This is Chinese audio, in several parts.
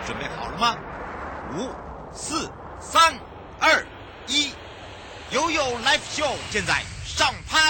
准备好了吗？5、4、3、2、1，悠悠 Live Show 现在上拍。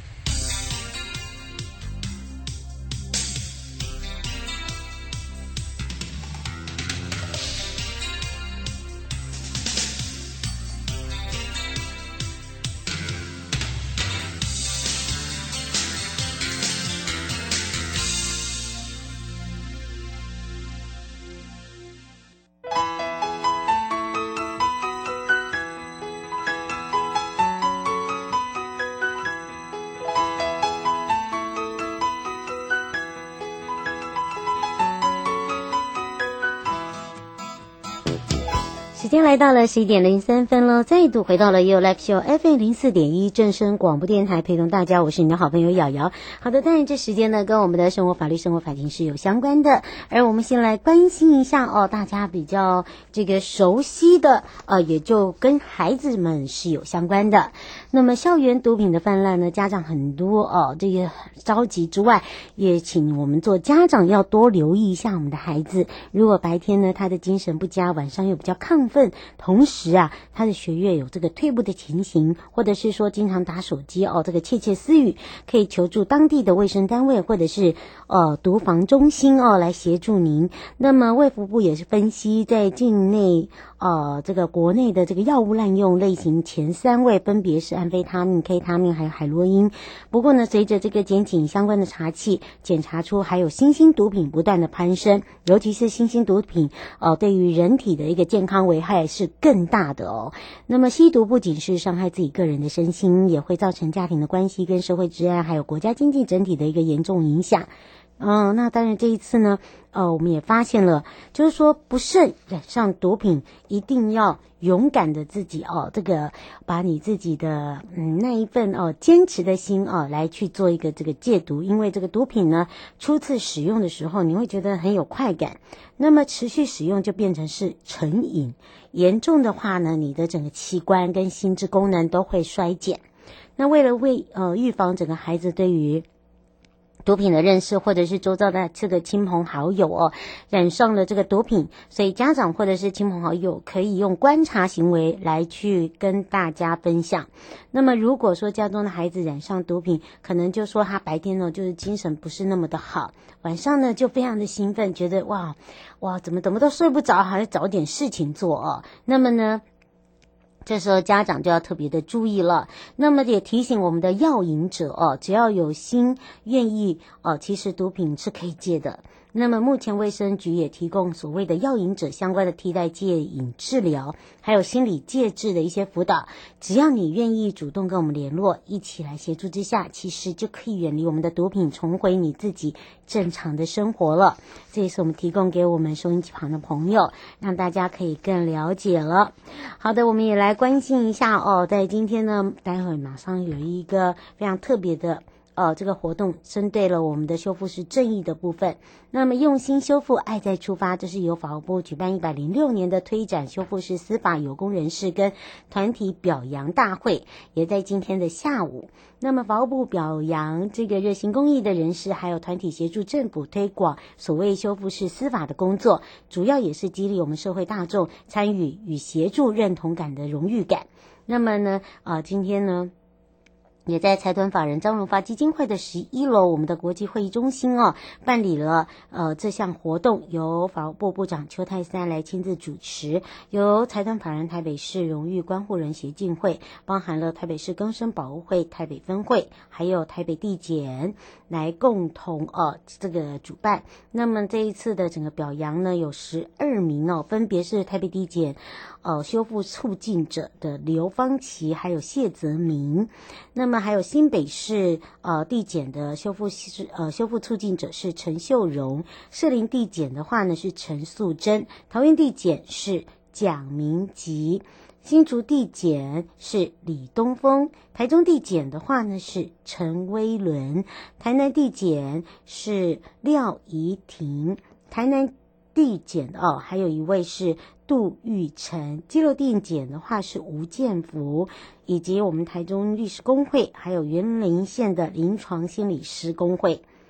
时间来到了11:03了，再度回到了悠悠 Live Show FM 04.1正声广播电台，陪同大家，我是你的好朋友瑶瑶。好的，当然这时间呢跟我们的生活法律、生活法庭是有相关的，而我们先来关心一下大家比较这个熟悉的也就跟孩子们是有相关的。那么校园毒品的泛滥呢，家长很多这个着急之外，也请我们做家长要多留意一下我们的孩子。如果白天呢他的精神不佳，晚上又比较亢奋，同时他的学业有这个退步的情形，或者是说经常打手机这个窃窃私语，可以求助当地的卫生单位或者是毒防中心来协助您。那么卫福部也是分析在境内这个国内的这个药物滥用类型前3位分别是安非他命、K 他命还有海洛因。不过呢，随着这个检警相关的查缉，检查出还有新兴毒品不断的攀升，尤其是新兴毒品对于人体的一个健康危害是更大的那么吸毒不仅是伤害自己个人的身心，也会造成家庭的关系跟社会治安还有国家经济整体的一个严重影响。那当然这一次呢我们也发现了，就是说不慎染上毒品，一定要勇敢的自己这个把你自己的那一份坚持的心来去做一个这个戒毒。因为这个毒品呢初次使用的时候你会觉得很有快感，那么持续使用就变成是成瘾，严重的话呢你的整个器官跟心智功能都会衰减。那为了预防整个孩子对于毒品的认识，或者是周遭的这个亲朋好友染上了这个毒品，所以家长或者是亲朋好友可以用观察行为来去跟大家分享。那么如果说家中的孩子染上毒品，可能就说他白天呢就是精神不是那么的好，晚上呢就非常的兴奋，觉得哇怎么都睡不着，还要找点事情做那么呢这时候家长就要特别的注意了。那么也提醒我们的药瘾者只要有心愿意其实毒品是可以戒的。那么目前卫生局也提供所谓的药瘾者相关的替代戒瘾治疗，还有心理戒治的一些辅导，只要你愿意主动跟我们联络，一起来协助之下，其实就可以远离我们的毒品，重回你自己正常的生活了。这也是我们提供给我们收音机旁的朋友，让大家可以更了解了。好的，我们也来关心一下在今天呢，待会马上有一个非常特别的这个活动，针对了我们的修复式正义的部分。那么用心修复，爱再出发，这是由法务部举办106年的推展修复式司法有功人士跟团体表扬大会，也在今天的下午。那么法务部表扬这个热心公益的人士，还有团体协助政府推广所谓修复式司法的工作，主要也是激励我们社会大众参与与协助认同感的荣誉感。那么呢今天呢也在财团法人张荣发基金会的11楼我们的国际会议中心办理了这项活动，由法务部部长邱泰三来亲自主持，由财团法人台北市荣誉关护人协进会，包含了台北市更生保护会台北分会，还有台北地检来共同这个主办。那么这一次的整个表扬呢有12名分别是台北地检修复促进者的刘芳琪还有谢泽明，那么还有新北市地检的修复促进者是陈秀荣，士林地检的话呢是陈素贞，桃园地检是蒋明吉，新竹地检是李东峰，台中地检的话呢是陈威伦，台南地检是廖怡婷，台南地检还有一位是杜玉成，基隆地检的话是吴建福，以及我们台中律师公会，还有员林县的临床心理师公会。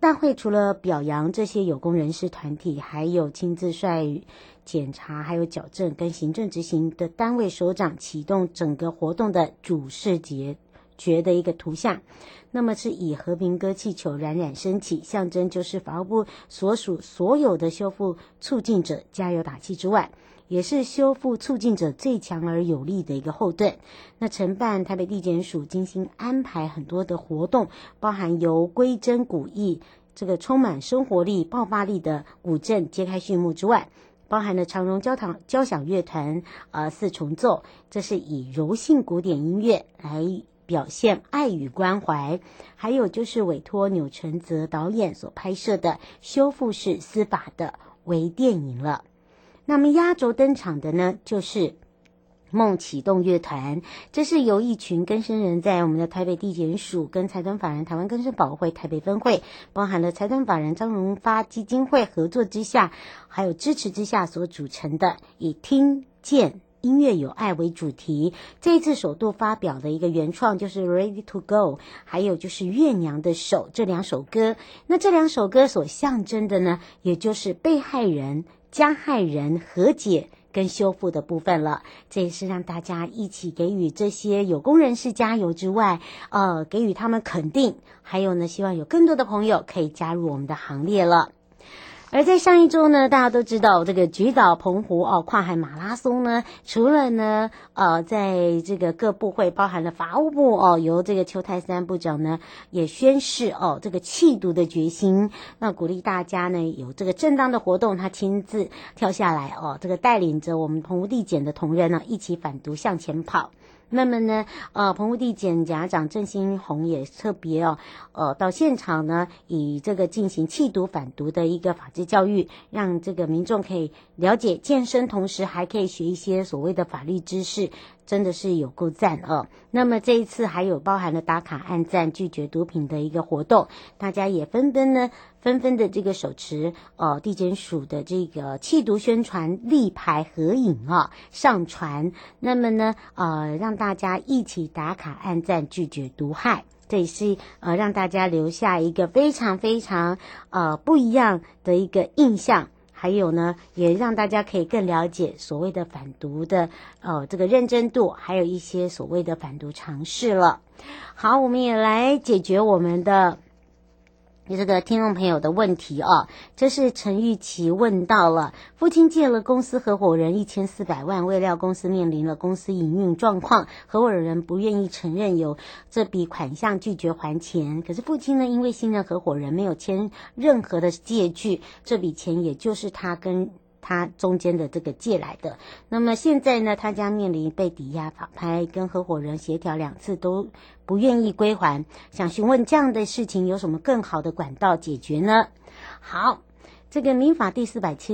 大会除了表扬这些有功人士团体，还有亲自率检查还有矫正跟行政执行的单位首长启动整个活动的主视觉的一个图像，那么是以和平鸽气球冉冉升起，象征就是法务部所属所有的修复促进者加油打气之外，也是修复促进者最强而有力的一个后盾。那承办台北地检署精心安排很多的活动，包含由归真古意这个充满生活力爆发力的古镇揭开序幕之外，包含了长荣交响乐团四重奏，这是以柔性古典音乐来表现爱与关怀，还有就是委托钮承泽导演所拍摄的修复式司法的微电影了。那么压轴登场的呢，就是梦启动乐团，这是由一群更生人在我们的台北地检署跟财团法人台湾更生保护会台北分会，包含了财团法人张荣发基金会合作之下，还有支持之下所组成的，以听见音乐有爱为主题。这一次首度发表的一个原创就是 Ready to Go， 还有就是月娘的手，这两首歌。那这两首歌所象征的呢，也就是被害人加害人和解跟修复的部分了。这也是让大家一起给予这些有功人士加油之外，给予他们肯定，还有呢，希望有更多的朋友可以加入我们的行列了。而在上一周呢，大家都知道这个菊岛澎湖跨海马拉松呢，除了呢在这个各部会包含了法务部由这个邱泰三部长呢也宣示这个弃毒的决心，那鼓励大家呢有这个正当的活动，他亲自跳下来这个带领着我们澎湖地检的同仁呢一起反毒向前跑。那么呢，澎湖地检检察长郑新宏也特别到现场呢，以这个进行弃毒反毒的一个法治教育，让这个民众可以了解健身，同时还可以学一些所谓的法律知识，真的是有够赞那么这一次还有包含了打卡按赞拒绝毒品的一个活动，大家也纷纷的这个手持地检署的这个弃毒宣传立牌合影上传，那么呢让大家一起打卡按赞拒绝毒害。这也是让大家留下一个非常非常不一样的一个印象，还有呢也让大家可以更了解所谓的反毒的这个认真度，还有一些所谓的反毒常识了。好，我们也来解决我们的这个听众朋友的问题这是陈玉琪问到了，父亲借了公司合伙人1400万，未料公司面临了公司营运状况，合伙人不愿意承认有这笔款项，拒绝还钱。可是父亲呢，因为信任合伙人，没有签任何的借据，这笔钱也就是他跟他中间的这个借来的。那么现在呢，他将面临被抵押法拍，跟合伙人协调2次都不愿意归还，想询问这样的事情有什么更好的管道解决呢？好，这个民法第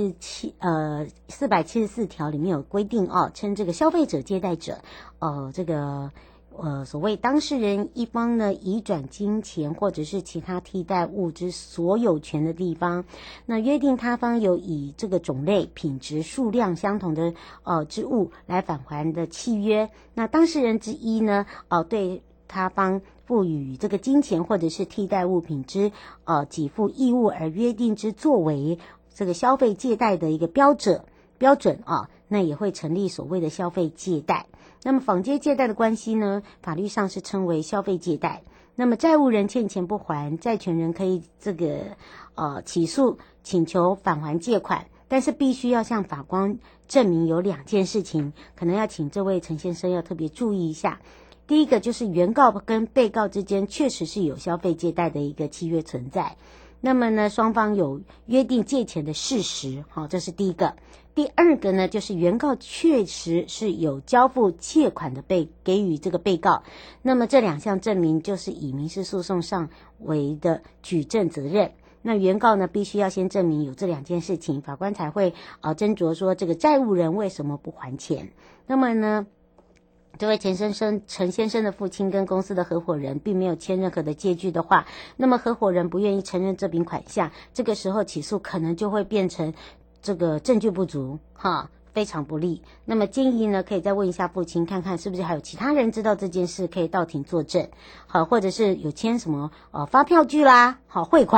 474条里面有规定称这个消费者借贷者这个所谓当事人一方呢移转金钱或者是其他替代物之所有权的地方，那约定他方有以这个种类、品质、数量相同的之物来返还的契约，那当事人之一呢对他方赋予这个金钱或者是替代物品之给付义务而约定之作为这个消费借贷的一个标准那也会成立所谓的消费借贷。那么坊间借贷的关系呢，法律上是称为消费借贷。那么债务人欠钱不还，债权人可以这个起诉请求返还借款，但是必须要向法官证明有2件事情，可能要请这位陈先生要特别注意一下。第一个就是原告跟被告之间确实是有消费借贷的一个契约存在，那么呢双方有约定借钱的事实这是第一个。第二个呢，就是原告确实是有交付借款的给予这个被告，那么这2项证明就是以民事诉讼上为的举证责任。那原告呢必须要先证明有这2件事情，法官才会斟酌说这个债务人为什么不还钱。那么呢这位陈先生的父亲跟公司的合伙人并没有签任何的借据的话，那么合伙人不愿意承认这笔款项，这个时候起诉可能就会变成这个证据不足非常不利。那么建议呢可以再问一下父亲，看看是不是还有其他人知道这件事可以到庭作证或者是有签什么发票据啦汇款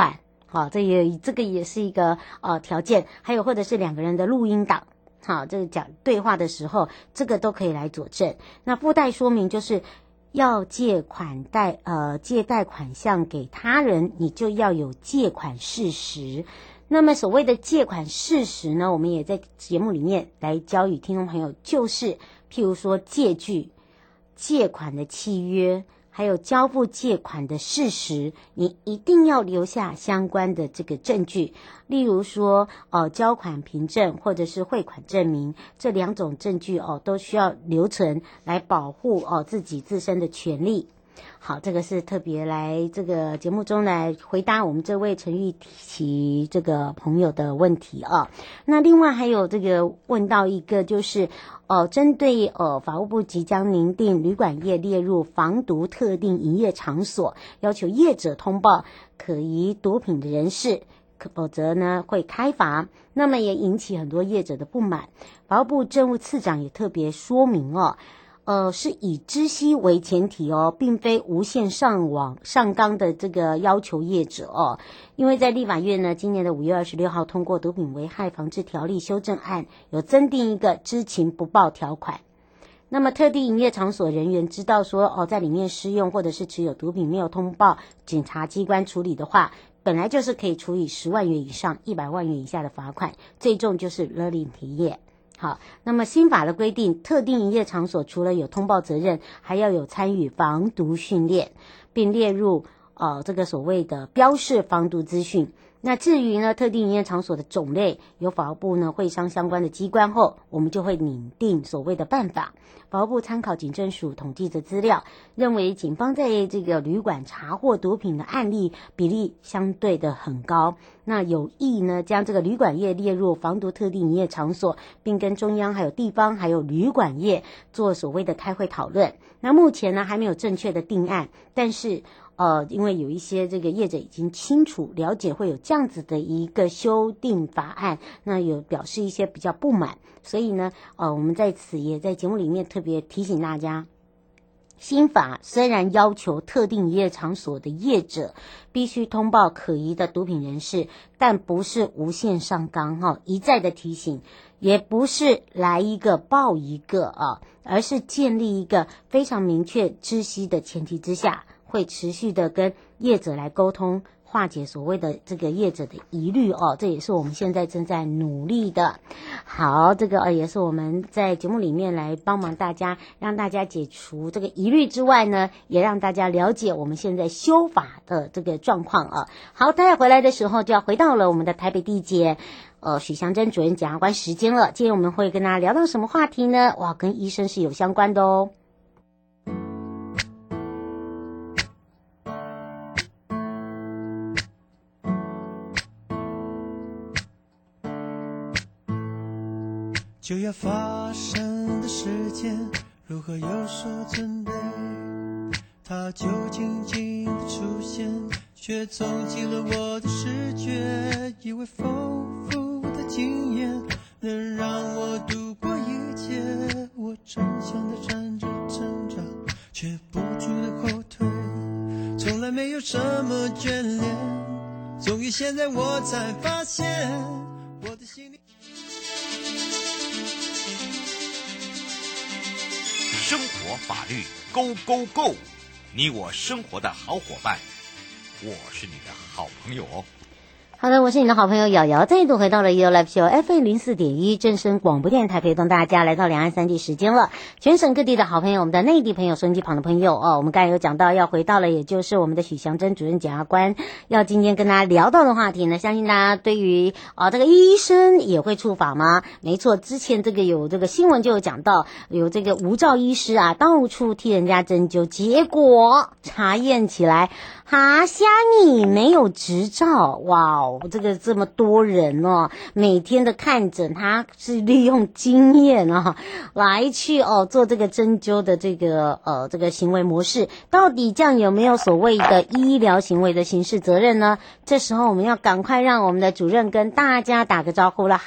好，这个也是一个条件，还有或者是两个人的录音档，好，这个讲对话的时候，这个都可以来佐证。那附带说明就是要借贷款项给他人，你就要有借款事实。那么所谓的借款事实呢，我们也在节目里面来教予听众朋友，就是譬如说借据、借款的契约，还有交付借款的事实，你一定要留下相关的这个证据。例如说交款凭证或者是汇款证明，这两种证据都需要留存来保护自己自身的权利。好，这个是特别来这个节目中来回答我们这位陈玉琪这个朋友的问题啊。那另外还有这个问到一个就是针对法务部即将拟定旅馆业列入防毒特定营业场所，要求业者通报可疑毒品的人士，否则呢会开罚。那么也引起很多业者的不满。法务部政务次长也特别说明是以知悉为前提并非无限上纲的这个要求业者因为在立法院呢，今年的5月26号通过毒品危害防治条例修正案，有增订一个知情不报条款。那么特定营业场所人员知道说在里面施用或者是持有毒品没有通报检察机关处理的话，本来就是可以处以10万元以上100万元以下的罚款，最重就是勒令停业。好，那么新法的规定，特定营业场所除了有通报责任，还要有参与防毒训练，并列入这个所谓的标示防毒资讯。那至于呢特定营业场所的种类，由法务部呢会商相关的机关后，我们就会拟定所谓的办法。法务部参考警政署统计的资料，认为警方在这个旅馆查获毒品的案例比例相对的很高，那有意呢将这个旅馆业列入防毒特定营业场所，并跟中央还有地方还有旅馆业做所谓的开会讨论。那目前呢还没有正确的定案，但是因为有一些这个业者已经清楚了解会有这样子的一个修订法案，那有表示一些比较不满，所以呢我们在此也在节目里面特别提醒大家，新法虽然要求特定营业场所的业者必须通报可疑的毒品人士，但不是无限上纲一再的提醒，也不是来一个报一个而是建立一个非常明确知悉的前提之下，会持续的跟业者来沟通，化解所谓的这个业者的疑虑这也是我们现在正在努力的。好，这个也是我们在节目里面来帮忙大家，让大家解除这个疑虑之外呢，也让大家了解我们现在修法的这个状况好，待会回来的时候就要回到了我们的台北地检许祥珍主任检察官时间了。今天我们会跟大家聊到什么话题呢？哇，跟医生是有相关的就要发生的时间，如何有所准备？它就静静的出现，却冲击了我的视觉。以为丰富的经验能让我度过一切，我真想的站着挣扎，却不住的后退。从来没有什么眷恋，终于现在我才发现，我的心里生活法律 Go Go Go， 你我生活的好伙伴，我是你的好朋友好的，我是你的好朋友瑶瑶，再度回到了 YouLife Show FM 04.1正声广播电台，陪同大家来到两岸三地时间了。全省各地的好朋友，我们的内地朋友，收音机旁的朋友我们刚才有讲到要回到了，也就是我们的许祥珍主任检察官要今天跟大家聊到的话题呢，相信大家对于这个医生也会触法吗？没错，之前这个有这个新闻就有讲到，有这个无照医师到处替人家针灸，结果查验起来虾米没有执照，哇这个这么多人哦，每天的看诊，他是利用经验啊来去做这个针灸的这个行为模式，到底这样有没有所谓的医疗行为的刑事责任呢？这时候我们要赶快让我们的主任跟大家打个招呼了。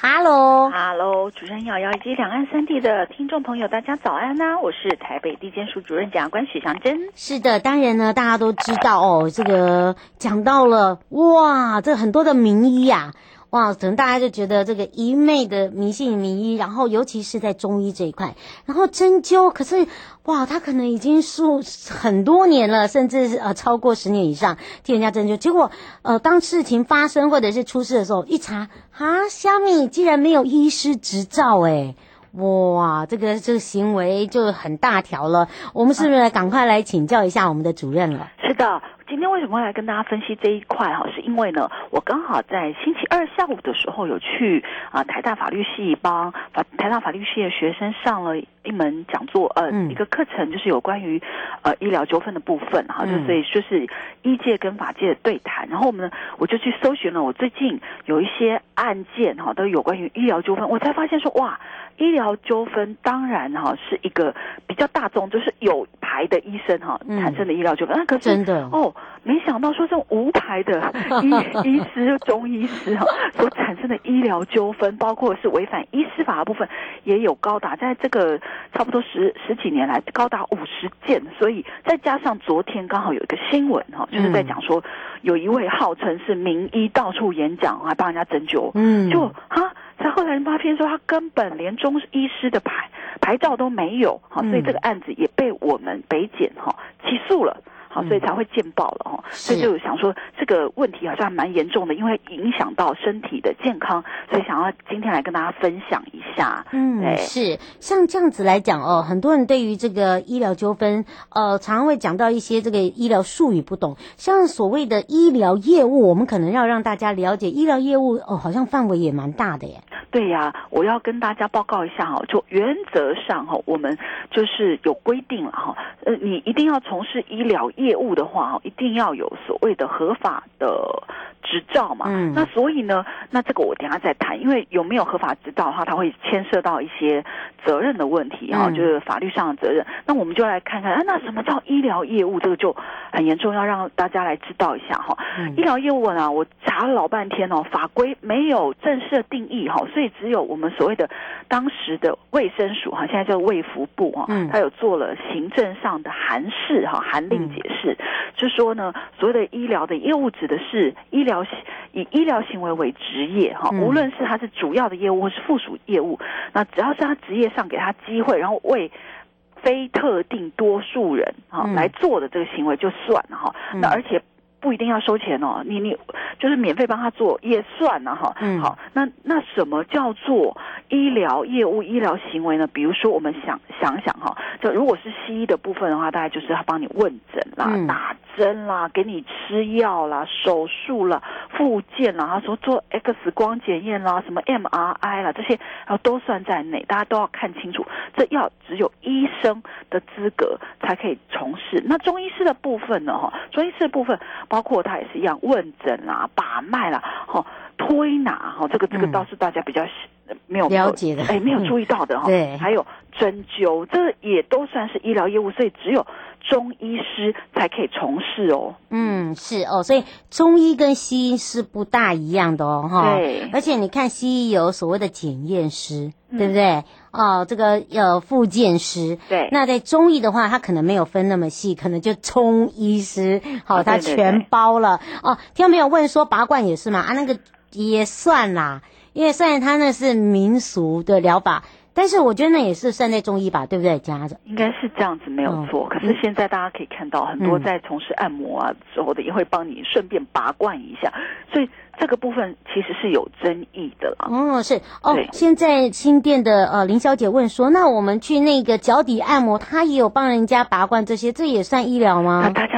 Hello，主任瑶瑶以及两岸三地的听众朋友，大家早安啊！我是台北地检署主任检察官许祥珍。 是的，当然呢，大家都知道这个讲到了，哇，这很多的名医啊。哇，可能大家就觉得这个一昧的迷信名医，然后尤其是在中医这一块，然后针灸，可是哇，他可能已经很多年了，甚至超过10年以上替人家针灸，结果当事情发生或者是出事的时候，一查虾米竟然没有医师执照哇，这个行为就很大条了。我们是不是赶快来请教一下我们的主任了？ 是的。今天为什么会来跟大家分析这一块是因为呢，我刚好在星期二下午的时候有去台大法律系帮台大法律系的学生上了一门讲座，一个课程，就是有关于医疗纠纷的部分所以就是医界跟法界的对谈。然后我就去搜寻了我最近有一些案件都有关于医疗纠纷，我才发现说哇，医疗纠纷当然是一个比较大众，就是有牌的医生产生的医疗纠纷，那可是真的没想到说这种无牌的医师、中医师所产生的医疗纠纷，包括是违反医师法的部分，也有高达在这个差不多十几年来高达50件。所以再加上昨天刚好有一个新闻就是在讲说有一位号称是名医到处演讲，还帮人家针灸，才后来发现说他根本连中医师的牌照都没有，所以这个案子也被我们北检起诉了。所以才会见报了所以就想说这个问题好像蛮严重的，因为影响到身体的健康，所以想要今天来跟大家分享一下。 是像这样子来讲很多人对于这个医疗纠纷常常会讲到一些这个医疗术语不懂，像所谓的医疗业务，我们可能要让大家了解医疗业务好像范围也蛮大的耶。 对呀，我要跟大家报告一下就原则上我们就是有规定了你一定要从事医疗业务的话一定要有所谓的合法的执照嘛。那所以呢，那这个我等一下再谈，因为有没有合法执照的话，它会牵涉到一些责任的问题就是法律上的责任。那我们就来看看那什么叫医疗业务，这个就很严重，要让大家来知道一下医疗业务呢，我查了老半天法规没有正式的定义所以只有我们所谓的当时的卫生署现在叫卫福部它有做了行政上的函释函令解释，就说呢，所谓的医疗的业务指的是以医疗行为为职业无论是它是主要的业务或是附属业务，那只要是他职业上给他机会，然后为非特定多数人来做的这个行为就算了那而且不一定要收钱你就是免费帮他做也算了好，那什么叫做医疗业务、医疗行为呢？比如说我们想就如果是西医的部分的话，大概就是他帮你问诊啦、打针啦、给你吃药啦、手术啦、复健啦，他说做 X 光检验啦、什么 MRI 啦，这些都算在内，大家都要看清楚，这要只有医生的资格才可以从事。那中医师的部分呢？中医师的部分包括他也是一样问诊啦、把脉啦、推拿这个倒是大家比较没有了解的， 没有注意到的对， 还有针灸，这也都算是医疗业务，所以只有中医师才可以从事是所以中医跟西医是不大一样的对， 而且你看西医有所谓的检验师，对不对？这个复健师， 对。 那在中医的话，他可能没有分那么细，可能就中医师，他全包了听到没有？问说拔罐也是嘛？那个也算啦，因为虽然他那是民俗的疗法，但是我觉得那也是算在中医吧，对不对？夹着应该是这样子没有错。可是现在大家可以看到很多在从事按摩之后的也会帮你顺便拔罐一下，所以这个部分其实是有争议的啦。 是现在新店的林小姐问说，那我们去那个脚底按摩，她也有帮人家拔罐这些，这也算医疗吗？ 大家都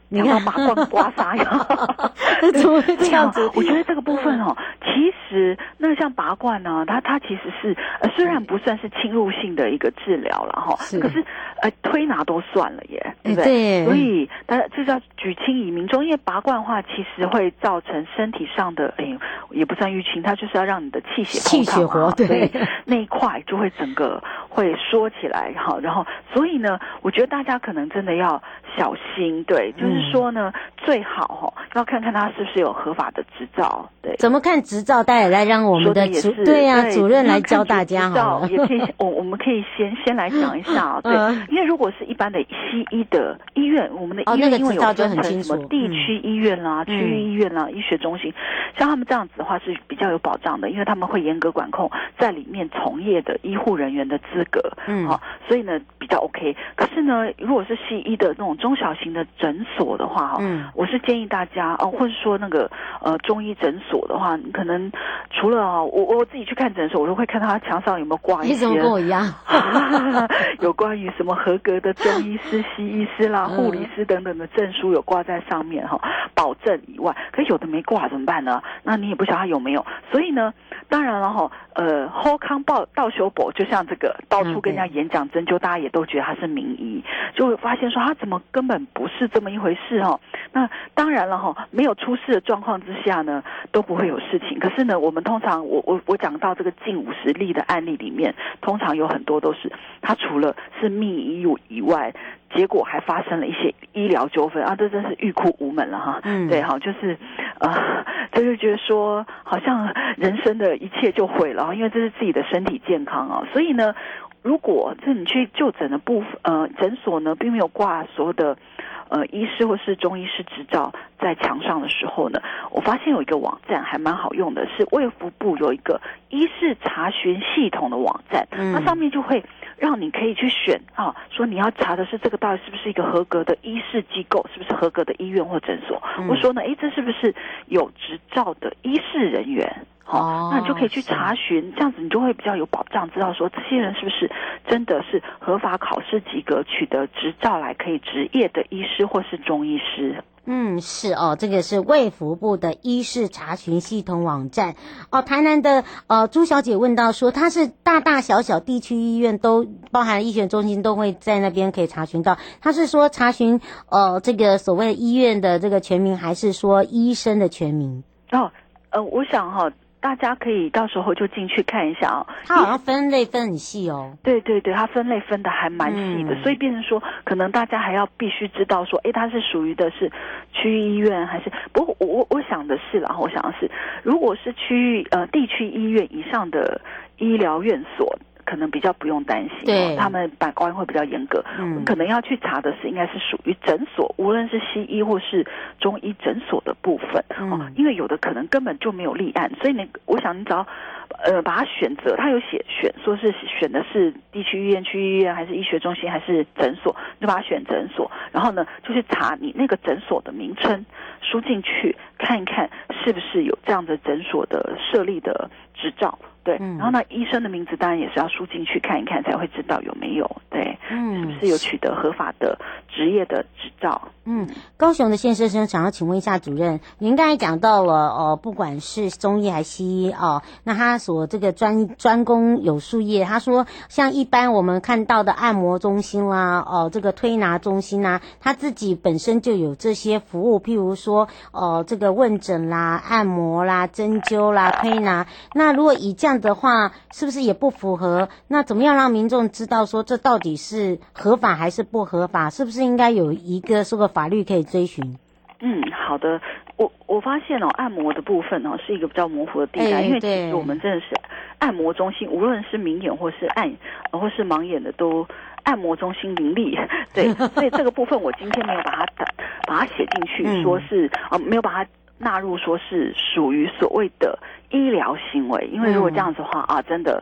你讲到拔罐刮痧呀， 怎么会这样子？ 我觉得这个部分其实那个像拔罐呢，它其实是虽然不算是侵入性的一个治疗了哈，可是推拿都算了耶，对不对？ 对。 所以这叫举轻以民重，因为拔罐的话，其实会造成身体上的也不算淤青，它就是要让你的气血通畅嘛，对，那一块就会整个会缩起来哈，然后所以呢，我觉得大家可能真的要小心，对，就是说呢，最好要看看他是不是有合法的执照，对， 怎么看执照？待会来让我们的主任来教大家好了。 也可以，我们可以先来讲一下对，因为如果是一般的西医的医院，我们的医院因为有分成什么地区医院啦、区域医院啦、医学中心，像他们这样子的话是比较有保障的，因为他们会严格管控在里面从业的医护人员的资格，所以呢比较 OK。可是呢，如果是西医的那种中小型的诊所的话我是建议大家或者说那个中医诊所的话，你可能除了我自己去看诊所，我都会看他墙上有没有挂一些， 你怎么跟我一样？ 有关于什么合格的中医师、西医师啦、护理师等等的证书有挂在上面保证以外，可是有的没挂怎么办呢？那你也不晓得他有没有，所以呢，当然了后康道修博就像这个到处跟人家演讲针灸，大家也都觉得他是名医，就会发现说他怎么根本不是这么一回事那当然了没有出事的状况之下呢，都不会有事情。可是呢，我们通常我讲到这个近50例的案例里面，通常有很多都是他除了是密医以外，结果还发生了一些医疗纠纷这真是欲哭无门了对就是就是觉得说好像人生的一切就毁了因为这是自己的身体健康所以呢，如果你去就诊的诊所呢，并没有挂所有的医师或是中医师执照在墙上的时候呢，我发现有一个网站还蛮好用的，是卫福部有一个医事查询系统的网站，那上面就会让你可以去选说你要查的是这个到底是不是一个合格的医事机构，是不是合格的医院或诊所，或说呢这是不是有执照的医事人员那你就可以去查询，这样子你就会比较有保障，知道说这些人是不是真的是合法考试及格取得执照来可以执业的医师或是中医师。 是这个是卫福部的医事查询系统网站台南的朱小姐问到说，她是大大小小地区医院都包含医学中心都会在那边可以查询到，她是说查询这个所谓医院的这个全名，还是说医生的全名？ 我想大家可以到时候就进去看一下它好像分类分很细对对对，它分类分的还蛮细的，所以变成说可能大家还要必须知道说它是属于的是区域医院还是不过我想的是啦，我想的是如果是地区医院以上的医疗院所可能比较不用担心他们把关会比较严格可能要去查的是应该是属于诊所，无论是西医或是中医诊所的部分因为有的可能根本就没有立案，所以我想你只要把它选择，他有选说是选的是地区医院、区域医院还是医学中心还是诊所，你就把它选诊所，然后呢就去查你那个诊所的名称，输进去看一看是不是有这样的诊所的设立的执照，对，然后呢医生的名字当然也是要输进去看一看，才会知道有没有对，是不是有取得合法的职业的执照。 高雄的县先生想要请问一下主任，您刚才讲到了不管是中医还是西医那他所这个专攻有术业，他说像一般我们看到的按摩中心啦这个推拿中心啊，他自己本身就有这些服务，譬如说这个问诊啦、按摩啦、针灸啦、推拿，那如果以这样的话是不是也不符合？那怎么样让民众知道说这到底是合法还是不合法？是不是应该有一个说个法律可以追寻？ 好的，我发现按摩的部分是一个比较模糊的地带，因为其实我们真的是按摩中心，无论是明眼或是或是盲眼的都按摩中心林立，对，所以这个部分我今天没有把它写进去，说是没有把它纳入说是属于所谓的医疗行为，因为如果这样子的话真的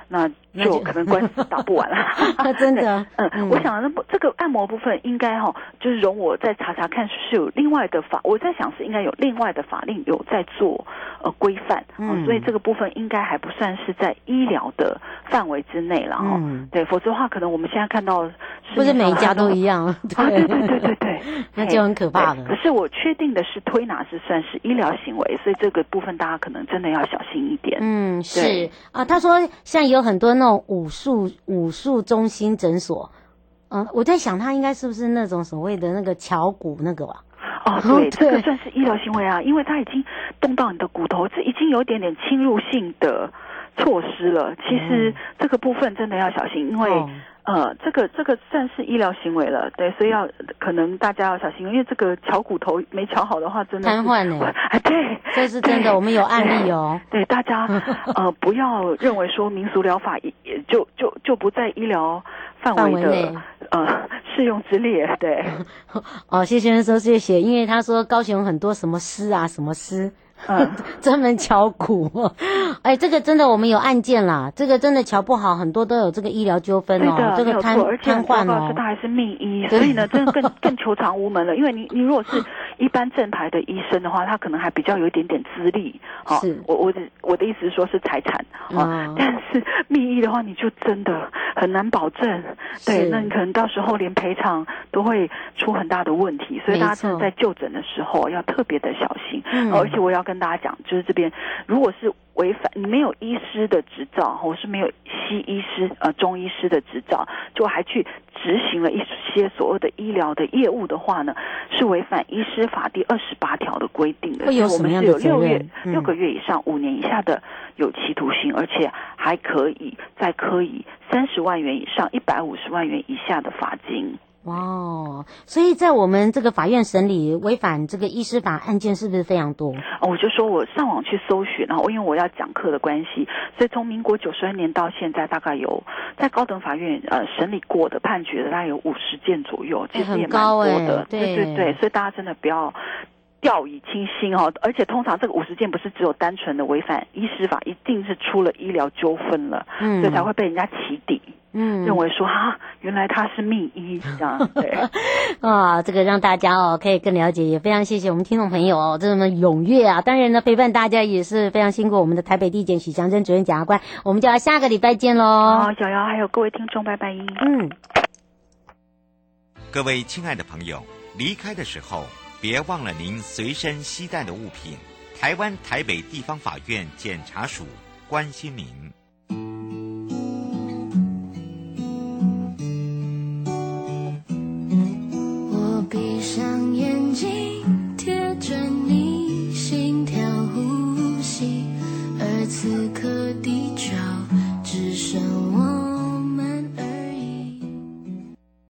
那就可能官司打不完了。 真的， 我想这个按摩部分应该就是容我再查查看是有另外的我在想是应该有另外的法令有在做规范，所以这个部分应该还不算是在医疗的范围之内了对，否则的话可能我们现在看到不是每一家都一样， 对， 那就很可怕了。 可是我确定的是推拿是算是医疗行为，所以这个部分大家可能真的要小心一点。 是啊，他说像有很多那种武术中心诊所，我在想他应该是不是那种所谓的那个敲骨那个吧？ 对，这个算是医疗行为啊，因为它已经动到你的骨头，这已经有一点点侵入性的措施了。其实这个部分真的要小心，因为这个算是医疗行为了，对，所以可能大家要小心，因为这个敲骨头没敲好的话，真的瘫痪呢。 对， 这是真的，我们有案例哦。 对，大家不要认为说民俗疗法也就不在医疗范围的适用之列，对。 谢先生说谢谢，因为他说高雄很多什么师啊，什么师。专门敲骨，这个真的我们有案件啦，这个真的瞧不好，很多都有这个医疗纠纷这个瘫痪他还是密医，所以呢，真的更求偿无门了。因为你如果是一般正牌的医生的话，他可能还比较有一点点资历， 是我的意思是说是财产但是密医的话，你就真的很难保证，对，那你可能到时候连赔偿都会出很大的问题，所以大家真的在就诊的时候要特别的小心，而且我要跟大家讲，就是这边如果是违反你没有医师的执照，或是没有西医师中医师的执照，就还去执行了一些所谓的医疗的业务的话呢，是违反医师法第28条的规定的。 会有什么样的责任 ？6个月以上5年以下的有期徒刑，而且还可以再科以30万元以上150万元以下的罚金。 所以在我们这个法院审理违反这个医师法案件是不是非常多？ 我就说我上网去搜寻，然后因为我要讲课的关系，所以从民国92年到现在，大概有在高等法院审理过的判决的大概有50件左右，其实也蛮多的。对，所以大家真的不要掉以轻心而且通常这个50件不是只有单纯的违反医师法，一定是出了医疗纠纷了，所以才会被人家起底。认为说原来他是密医这样，对这个让大家可以更了解，也非常谢谢我们听众朋友这么踊跃啊！当然呢，陪伴大家也是非常辛苦我们的台北地检许祥珍主任检察官，我们就要下个礼拜见喽。 好，瑶瑶还有各位听众，拜拜。 各位亲爱的朋友，离开的时候别忘了您随身携带的物品。台湾台北地方法院检察署关心您。